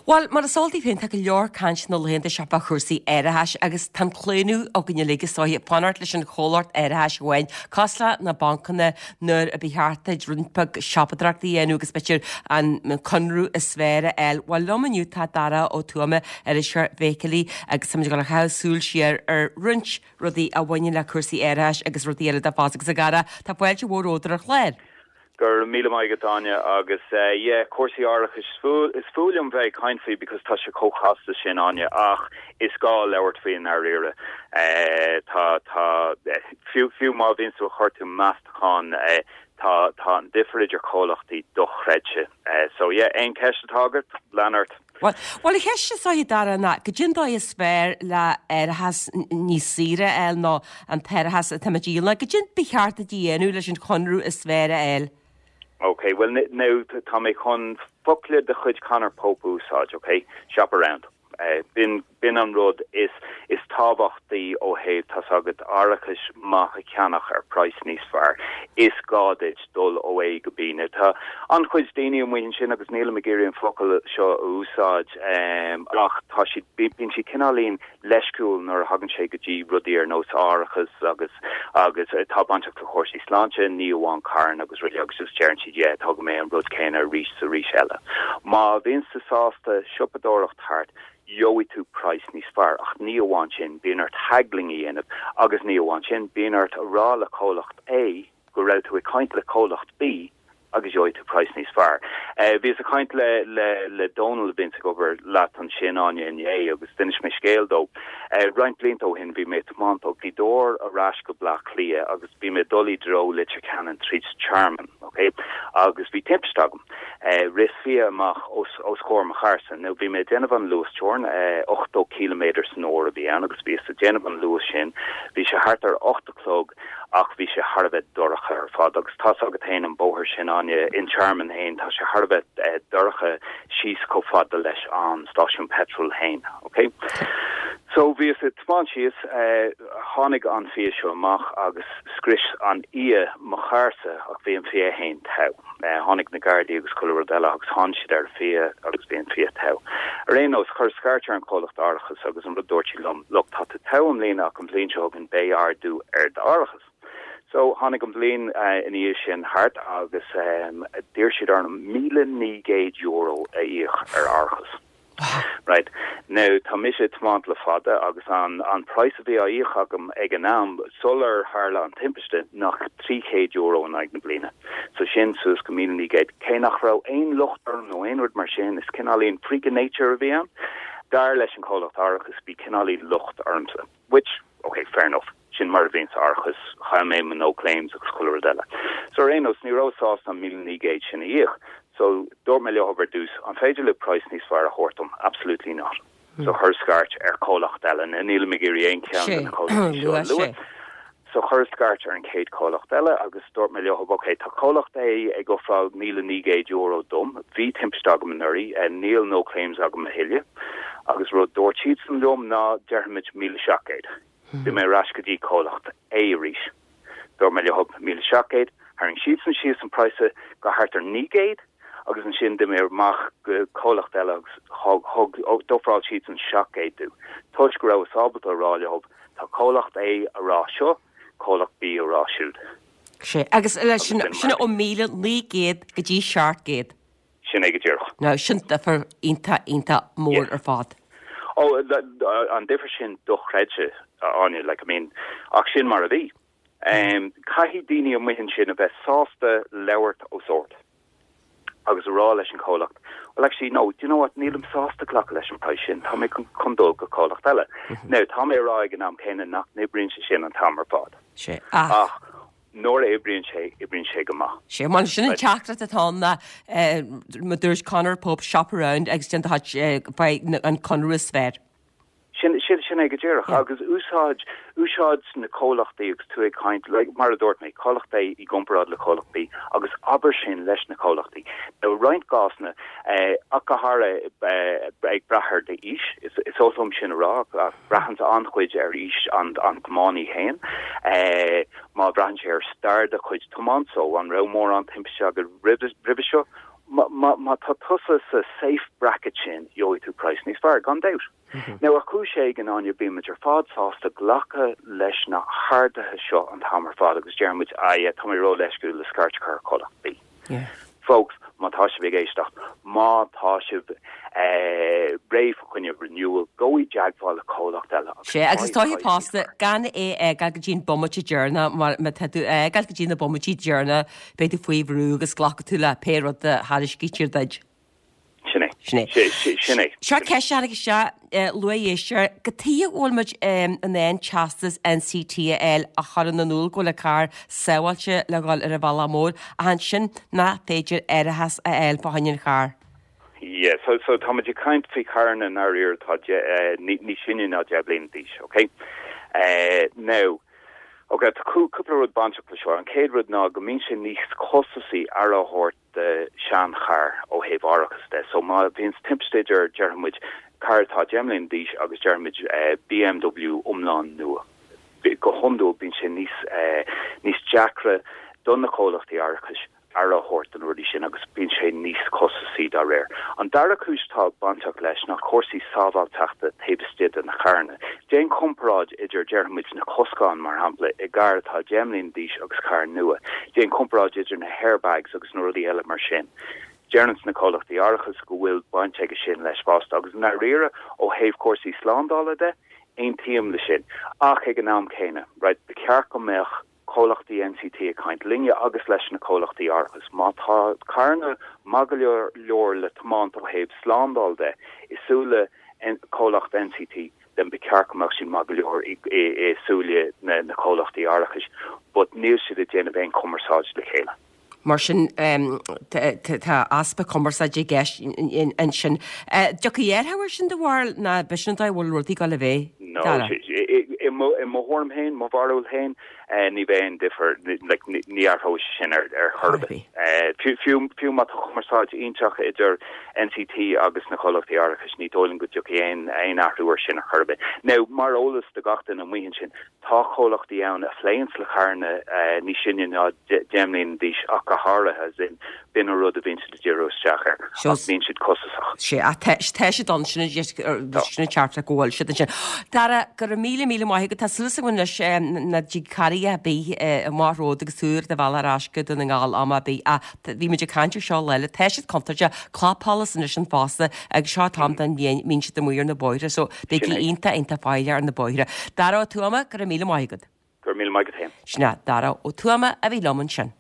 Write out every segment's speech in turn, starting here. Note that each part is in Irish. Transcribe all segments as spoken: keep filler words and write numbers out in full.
Well, mar a soltaí féin take leor cant nó léanta sepa chusaí airithais agus tan cléanú ó gine légus sóí panart leis an chólart airithais bhain Cosla na bancanna nuair a bhítheartta drúnpag sepadrachtaí dhéanú agus beir an conrú is sféire eil bhil lomaniu tá dara ó tuama ar is seir bhécalí agus sam go chaúil siar ar runt rudí a bhaine le chusaí airithais agus rudí eile a fásagus a gara tá bhfuilte bhóródar a chléir. Gur míle maigatanya agus uh, yeah, cuasaí áireach is fúil is fúilium bheith cainfaí because tá se cóchasta sin anya ach is gá leabhart faoin ar ire uh, tá tá fiú fiú má vín sú chuirtú meastachán uh, tá tá an difriid ar cólachtaí dochreidse uh, so yeah, ein ceist tágart Leonard. Well, well, ich heiste sa i dara na, gydyn doi ysfer la erhas ni sire el no an terhas tamadíla, gydyn bichart y dienu leis yn conrw ysfer el? Okay, well, now, tá mé chun foclid de chud canar popu úsáid, okay? Shop around. Uh, bin bin an rud is is tábhachtaí ó héh tá agad áireachas maith ceannach ar price níos fearr is gáid dul ó é go bíine tá an chuid daoine amhain sin agus níl me géiríon focail seo úsáid um, ach tá si bín si cinálín leisciúil nar hagann sé go dtí rudí ar nós áireachas agus agus uh, tá banteach go chóirsí sláinte ní bháin cairn agus ri agus just tearann si dé tá go mé an rud céine ar rís sa rís eile má bhíon sa sásta sipadóireacht thart Joey tú price níos fearr ach ní bháin sin bíon art haglingi inad agus ní bháin sin bíon art a rá le cólacht A go raibh tú a caint le cólacht B agus joey tú price níos fearr. Uh, Bhís a caint le le le Donald bín go over leat an sin anya in é agus dunis mé scéal dó. Uh, Reint blintó hin bhí mé tománto glidór a ras go blach lia agus bhí mé dulí dro litre canan tríd charman, okay? Agus bhí timpstagam. Uh, Ris fia amach os os chóir ma charsan. Now bhí mé Genevan Lewis Jorn uh, eight kilometers nóir a bhí an agus bhí sa Genevan Lewis sin bhí se hart ar eight clog ach bhí se harbet dorcha ar fad agus tá agad hain an bóthir sin anya in charman hain tá se harbet uh, dorcha síos có fada leis an station petrol hain, okay? So bhí it tman sios uh, hánig an fia seo amach agus scris an ia ma charsa ach bhí an fia hain tau. Uh, hánig na Gardaí agus Colorado agus hán siad ar fia agus bhí an fia tau. Ar éon os chuir scartear an cólacht áireachas agus an rudúirtí lom lucht tá tau am lína ach an blin seo an bé ardú ar d áireachas. So hánig an blin uh, in íos sin hart agus um, dír siad ar míle ní géid euro a íoch ar áireachas. Right. Now, tá mis sé tmant le fada agus an an price a bhí a íoch agam ag an am solar harla an timpiste nach three euro an ag na blina. So sin sus go míle ní géid cé nach rá ein lucht ar nó einward mar sin is cinálíon freak of nature a bhí an dar leis an cólacht áireachas bí cinálí lucht armsa, which, okay, fair enough. Sin mar víns archas chaimé man no claims agus choradella. So rénos ní rosás an míle ní géid sin a íoch. So door me over dus an féidirle price níos fearr a hortum, absolutely not. Mm. So her skart ar cólacht ellen en níle me géirí ein cean an So her skart ar an céad cólacht eile agus door me le okay, tá cólacht é ag go frá míle ní géid euro dom, hí timpstagam an nuirí en níl no claims agam a hiile, agus ru door chiid san dom ná dermid míle seacéid. Du mé rascadí cólacht é rís. Door me le hub míle seacéid, har an chiid san sios an price go hart ar ní géid, agus an sin de mé mach cólacht eile agus hog dofráil siad an seacéid dú. Tuis go raibh sábal a ráile hub, tá cólacht é a rá seo, cólacht B a rá siúd. sé agus sinna ó míle ní géad go dtí seart géad. Sin é go dtíirech. No, sinnta far inta inta mór ar fad. Oh, an differ sin dochreidse on you, like I mean, ach sin mar a bhí. Um, Caihí daoine am muhin sin a bheith sásta leabhart ó sort. Agus a rá leis an cólacht. Well, actually, no, do you know what? Nílam sásta cloch leis an price sin. Tá mé condul go cólacht eile. Now, tá mé rá ag an am céine nach nibríonn sé sin an tamar fád. sé ach nóir é bríonn sé i bríonn sé go maith. sé man sin an teachtra atá na ma dúirs Conor Pope shop around agus den an Conor sfér. Sin sin sin ag ddéireach agus úsáid úsáid na cólachtaí agus tú ag caint le mar a dúirt mé cólachtaí i gomparrád le cólachtaí agus aber sin leis na cólachtaí. Now roint gásna ach go hara ag brethir de is is is ósom sin rá brachans anchuid ar is an an gomáí hain má brahan sé ar star de chuid tomán so an ra mór an timpise agur ribisio ma ma ma tá tusa sa safe bracket sin yo tú price níos fear gan out. Now a cúsé gan an bí me fád sásta glacha leis na hardathe seo an hamar fád agus Germid a tá ro leisú le scarch car chola bí. Folks, má tá se vigéisteach má tá se brave chuine renewal goí jaagfáil a cólacht eile. sé agus táhí pásta gan é gal go dín bommatí dearna mar gal go dína bommatí dearna beidir faoihrú agus ghlacha tú le péad de háris gítir deid. Sinné sinné. Se ce agus se luéisir go tí bhfuilmuid an éon chastas N C T L a choran na núl go le cá saoilte le gáil ar a bhla mór a han sin na féidir airithas a eil bahainn chár. Yeah, so so Thomas, kind fi carn an air tá ní sinne na jablin dis, okay? Uh, now, okay, tá couple of bunch of sure an Cadrod na go min sin níos cosí ar a hort de sean char ó heh arachas de, so ma vins timpstager Jeremid car tá gemlin dis agus Jeremid uh, B M W umlan nua. Go hondo bin sin níos uh, níos jackra donna cólachtaí arachas. Ar a hort an rudi sin agus bín sé níos cosí a réir. An dara cústá banteach leis nach cuasí sábhal teachta tébestid an na charne. Déan compráid idir Jeremid na coscán mar hapla i gar tá gemlin díis agus car nua. Déan compráid idir na hairbags agus na rudi eile mar sin. Gerans na cólachtaí arachas go bhfuil bainteige sin leis fásta agus na rire ó héh cuasí sláándála de ein tíam le sin. Ach ag an nám céine, right, be cear go meach cólachtaí N C T a kaint linne agus leis na cólachtaí archas má tá carna magalir leor le tamán ó héh slándal de is súle en cólacht N C T den be cearcamach sin magalir é súle na na cólachtaí archas, but níl si a déanamh ein commerceáid le chéile. Mar sin tá aspa commerceáid gceis in sin. Deach dhéarthhair sin de bhil na beisintá bhfuil ruirtaí go le bhéh? No, i mo horm hain, mo varul hain, ni vein differ, like ni ar ho sin er er hurbe. Few few few mat commerceáid intach idir N C T agus na cholachtaí arachas ní dólinn go joki ein ein arúir sin a hurbe. Now mar ólas de gatain an muhin sin tá cholachtaí ann a fléins le charne ní sinne ná gemlin dís akahara has in bin a rud a vin de gyros chacher. Min si kosach. sé a te sé don sinna sinna charta ggóil si sin. Dara gur míle míle maithe go tá sulasagin na dí carí a bí marród agus súr de bhil aráscud an ngáil am a bí a bhí meidir cantir seo leile teisiid contaide clápálas in sin fásta ag seo tam den mín si do muir na boire, so bé ínta inta fáile ar na boire. Dara ó tuama gur míle maigad. Gur míle maigad héim. Sna dara ó tuama a bhí loman sin.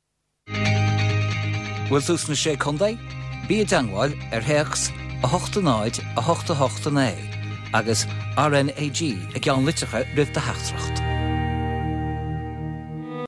Bhfuil tús na sé condaid? Bí dangháil ar heachs a hochta náid a hochta hochta né agus R N A G ag an litrecha rih de heachtracht.